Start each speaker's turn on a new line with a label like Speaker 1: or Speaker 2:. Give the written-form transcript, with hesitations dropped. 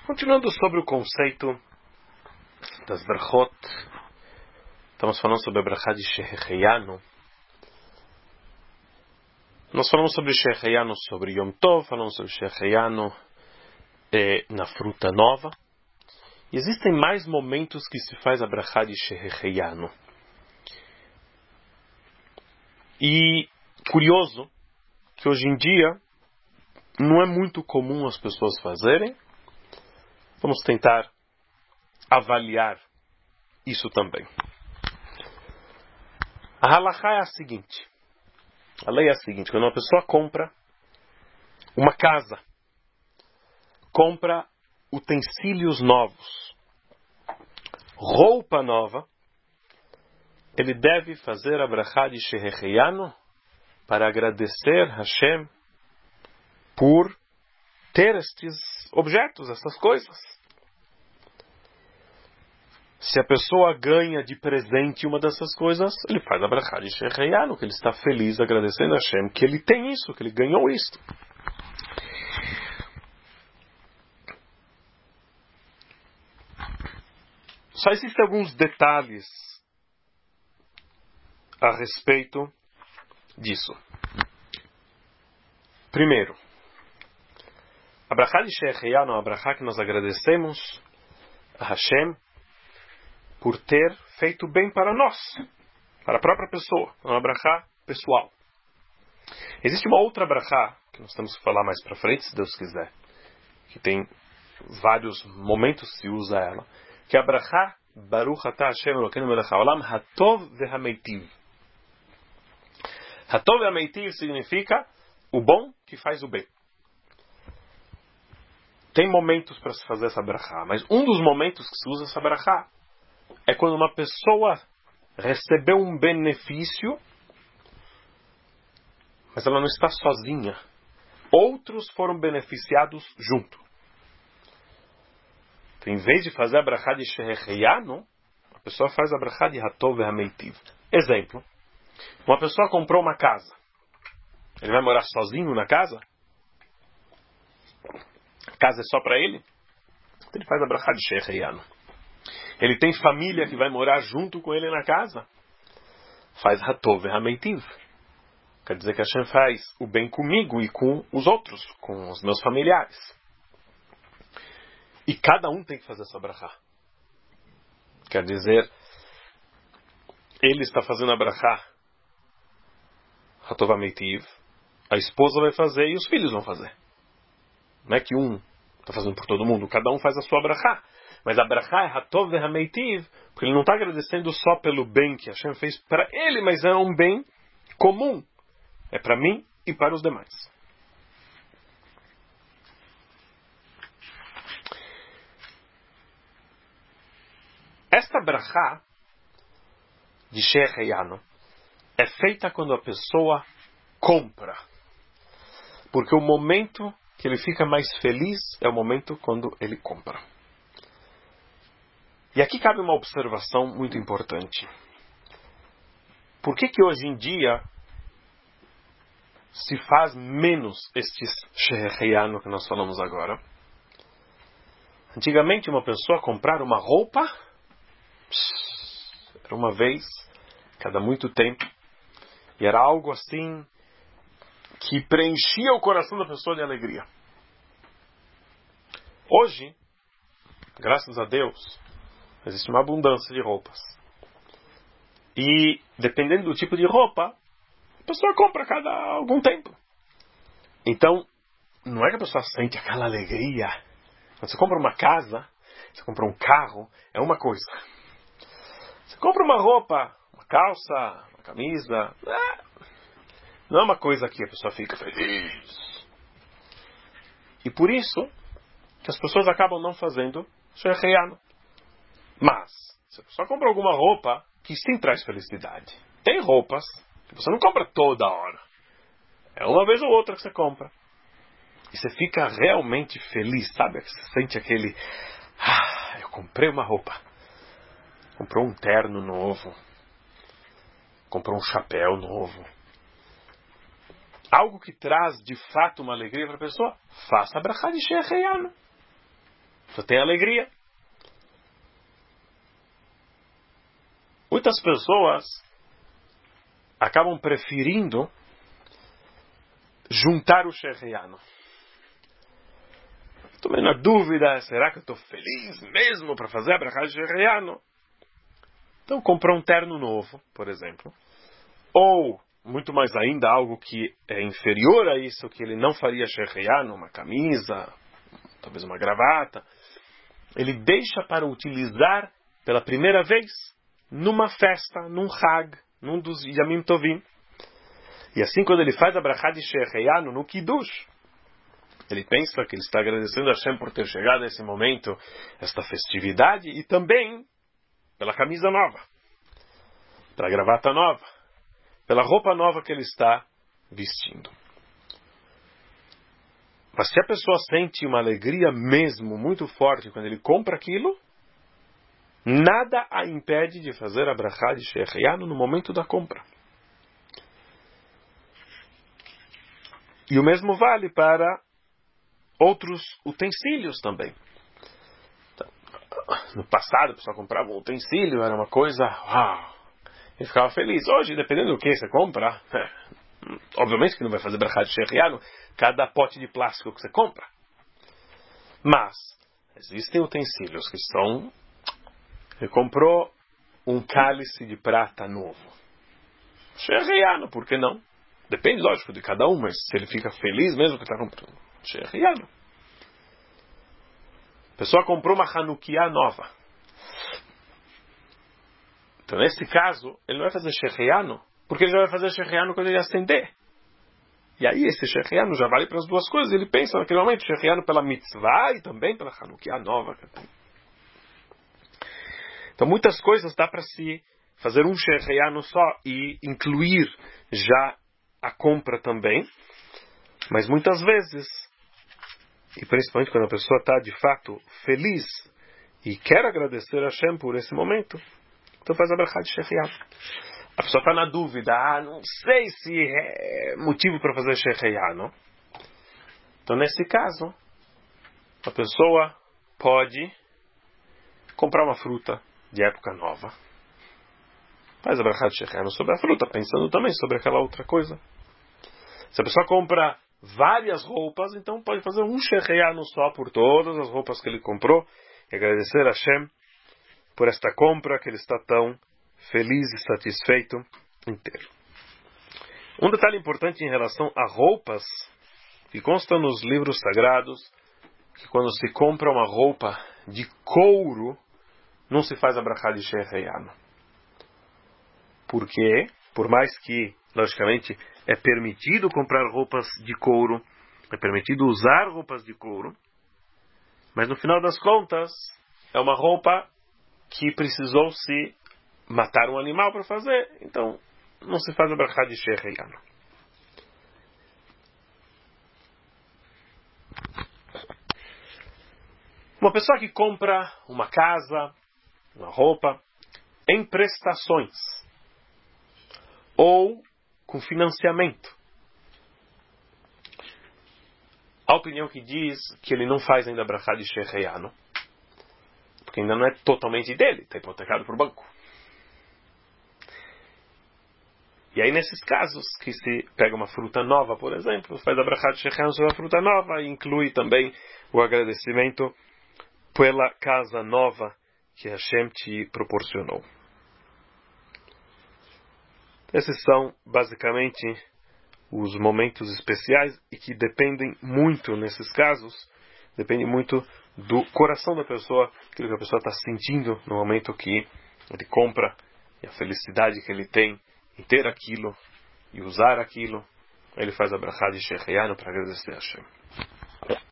Speaker 1: Continuando sobre o conceito das brachot, estamos falando sobre a brachá de Shehecheyanu. Nós falamos sobre Shehecheyanu sobre Yom Tov, falamos sobre Shehecheyanu na fruta nova. E existem mais momentos que se faz a brachá de Shehecheyanu. E curioso que hoje em dia não é muito comum as pessoas fazerem. Vamos tentar avaliar isso também. A halachá é a seguinte. A lei é a seguinte. Quando uma pessoa compra uma casa, compra utensílios novos, roupa nova, ele deve fazer a brachá de Shehecheyanu para agradecer Hashem por ter estes objetos, essas coisas. Se a pessoa ganha de presente uma dessas coisas, ele faz a brachá de Shehecheyanu, que ele está feliz agradecendo a Hashem que ele tem isso, que ele ganhou isto. Só existem alguns detalhes a respeito disso. Primeiro, a brachá de Shehecheyanu é uma brachá que nós agradecemos a Hashem por ter feito bem para nós, para a própria pessoa. É uma brachá pessoal. Existe uma outra brachá, que nós temos que falar mais para frente, se Deus quiser, que tem vários momentos que se usa ela, que é a brachá Baruch Atah Hashem Elokeinu melech haolam hatov vehameitiv. Hatov vehameitiv significa o bom que faz o bem. Tem momentos para se fazer essa brachá, mas um dos momentos que se usa essa brachá é quando uma pessoa recebeu um benefício, mas ela não está sozinha. Outros foram beneficiados junto. Então, em vez de fazer a brachá de Shehecheyanu, a pessoa faz a brachá de Hatov vehameitiv. Exemplo. Uma pessoa comprou uma casa. Ele vai morar sozinho na casa? A casa é só para ele? Então ele faz a brachá de Shehecheyanu. Ele tem família que vai morar junto com ele na casa? Faz Hatov vehameitiv. Quer dizer que Hashem faz o bem comigo e com os outros, com os meus familiares. E cada um tem que fazer essa brachá. Quer dizer, ele está fazendo a brachá Hatov vehameitiv, a esposa vai fazer e os filhos vão fazer. Não é que um está fazendo por todo mundo, cada um faz a sua brachá. Mas a brachá é Hatov vehameitiv, porque ele não está agradecendo só pelo bem que Hashem fez para ele, mas é um bem comum. É para mim e para os demais. Esta brachá de Shehecheyanu é feita quando a pessoa compra. Porque o momento que ele fica mais feliz é o momento quando ele compra. E aqui cabe uma observação muito importante. Por que hoje em dia se faz menos estes Shehecheyanu que nós falamos agora? Antigamente uma pessoa comprar uma roupa era uma vez, cada muito tempo, e era algo assim que preenchia o coração da pessoa de alegria. Hoje, graças a Deus, existe uma abundância de roupas. E, dependendo do tipo de roupa, a pessoa compra a cada algum tempo. Então, não é que a pessoa sente aquela alegria. Quando você compra uma casa, você compra um carro, é uma coisa. Você compra uma roupa, uma calça, uma camisa, não é uma coisa que a pessoa fica feliz. E por isso que as pessoas acabam não fazendo Shehecheyanu. Mas, se a pessoa compra alguma roupa que sim traz felicidade. Tem roupas que você não compra toda hora. É uma vez ou outra que você compra. E você fica realmente feliz, sabe? Você sente aquele... eu comprei uma roupa. Comprou um terno novo. Comprou um chapéu novo. Algo que traz de fato uma alegria para a pessoa. Faça a brachá de Shehecheyanu. pessoa tem alegria. Muitas pessoas acabam preferindo juntar o Shechianu. Estou meio na dúvida, será que eu estou feliz mesmo para fazer a Brachá de Shechianu? Então comprou um terno novo, por exemplo. Ou, muito mais ainda, algo que é inferior a isso, que ele não faria Shechianu, uma camisa, talvez uma gravata. Ele deixa para utilizar pela primeira vez numa festa, num Hag, num dos Yamim Tovim. E assim, quando ele faz a Brachá de Shechianu no Kiddush, ele pensa que ele está agradecendo a Hashem por ter chegado a esse momento, esta festividade, e também pela camisa nova, pela gravata nova, pela roupa nova que ele está vestindo. Mas se a pessoa sente uma alegria mesmo muito forte quando ele compra aquilo, nada a impede de fazer a Brachá de Shechianu no momento da compra. E o mesmo vale para outros utensílios também. Então, no passado, a pessoa comprava um utensílio, era uma coisa, uau, e ficava feliz. Hoje, dependendo do que você compra, obviamente que não vai fazer Brachá de Shechianu cada pote de plástico que você compra. Mas, existem utensílios que são... Ele comprou um cálice de prata novo. Shechianu, por que não? Depende, lógico, de cada um, mas se ele fica feliz mesmo que está comprando. Shechianu. A pessoa comprou uma Hanukkah nova. Então, nesse caso, ele não vai fazer Shechianu, porque ele já vai fazer Shechianu quando ele acender. E aí, esse Shechianu já vale para as duas coisas. Ele pensa naquele momento, Shechianu pela mitzvah e também pela Hanukkah nova. Então, muitas coisas dá para se fazer um Shechianu só e incluir já a compra também. Mas muitas vezes, e principalmente quando a pessoa está de fato feliz e quer agradecer a Hashem por esse momento, então faz a Brachá de Shechianu. A pessoa está na dúvida, não sei se é motivo para fazer Shechianu. Então, nesse caso, a pessoa pode comprar uma fruta de época nova. Faz a Brachá de Shechianu sobre a fruta, pensando também sobre aquela outra coisa. Se a pessoa compra várias roupas, então pode fazer um Shechianu só por todas as roupas que ele comprou e agradecer a Hashem por esta compra que ele está tão feliz e satisfeito inteiro. Um detalhe importante em relação a roupas, que consta nos livros sagrados, que quando se compra uma roupa de couro, não se faz a Brachá de Shechianu. Porque, por mais que, logicamente, é permitido comprar roupas de couro, é permitido usar roupas de couro, mas no final das contas, é uma roupa que precisou se matar um animal para fazer, então não se faz a Brachá de Shechianu. Uma pessoa que compra uma casa, uma roupa, em prestações, ou com financiamento. A opinião que diz que ele não faz ainda a Brachá de Shechianu, porque ainda não é totalmente dele, está hipotecado por banco. E aí, nesses casos, que se pega uma fruta nova, por exemplo, faz a Brachá de Shechianu sobre a fruta nova e inclui também o agradecimento pela casa nova que Hashem te proporcionou. Esses são, basicamente, os momentos especiais e que dependem muito, nesses casos, depende muito do coração da pessoa, aquilo que a pessoa está sentindo no momento que ele compra e a felicidade que ele tem em ter aquilo e usar aquilo. Ele faz a Brachá de Shechianu para agradecer a Hashem.